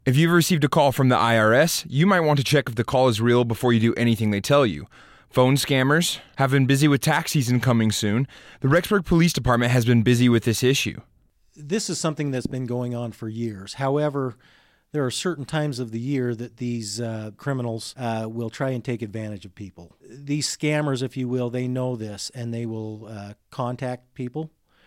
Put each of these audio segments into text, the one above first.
If you've received a call from the IRS, you might want to check if the call is real before you do anything they tell you. Phone scammers have been busy with tax season coming soon. The Rexburg Police Department has been busy with this issue. This is something that's been going on for years. However, there are certain times of the year that these criminals will try and take advantage of people. These scammers, if you will, they know this, and they will contact people,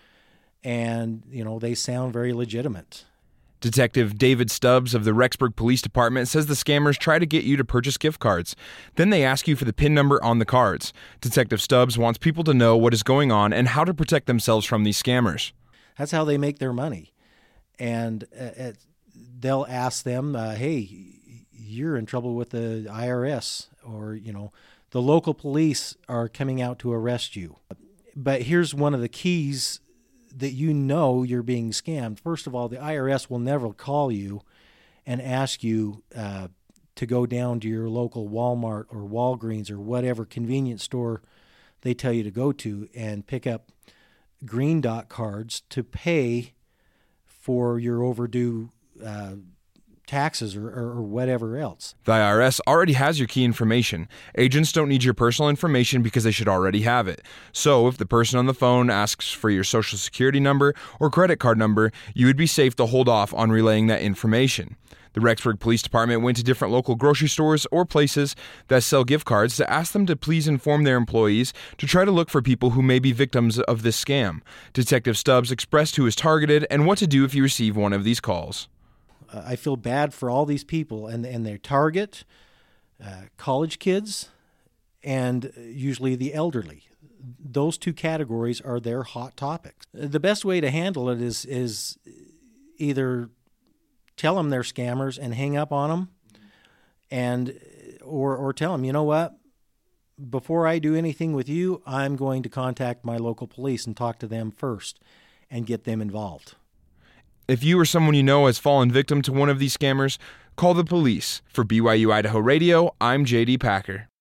and they sound very legitimate. Detective David Stubbs of the Rexburg Police Department says the scammers try to get you to purchase gift cards. Then they ask you for the PIN number on the cards. Detective Stubbs wants people to know what is going on and how to protect themselves from these scammers. That's how they make their money. And they'll ask them, hey, you're in trouble with the IRS, or, the local police are coming out to arrest you. But here's one of the keys that you're being scammed. First of all, the IRS will never call you and ask you to go down to your local Walmart or Walgreens or whatever convenience store they tell you to go to and pick up Green Dot cards to pay for your overdue taxes or whatever else. The IRS already has your key information. Agents don't need your personal information because they should already have it. So if the person on the phone asks for your social security number or credit card number, you would be safe to hold off on relaying that information. The Rexburg Police Department went to different local grocery stores or places that sell gift cards to ask them to please inform their employees to try to look for people who may be victims of this scam. Detective Stubbs expressed who is targeted and what to do if you receive one of these calls. I feel bad for all these people and their target, college kids, and usually the elderly. Those two categories are their hot topics. The best way to handle it is either tell them they're scammers and hang up on them, and or tell them, you know what, before I do anything with you, I'm going to contact my local police and talk to them first and get them involved. If you or someone you know has fallen victim to one of these scammers, call the police. For BYU Idaho Radio, I'm J.D. Packer.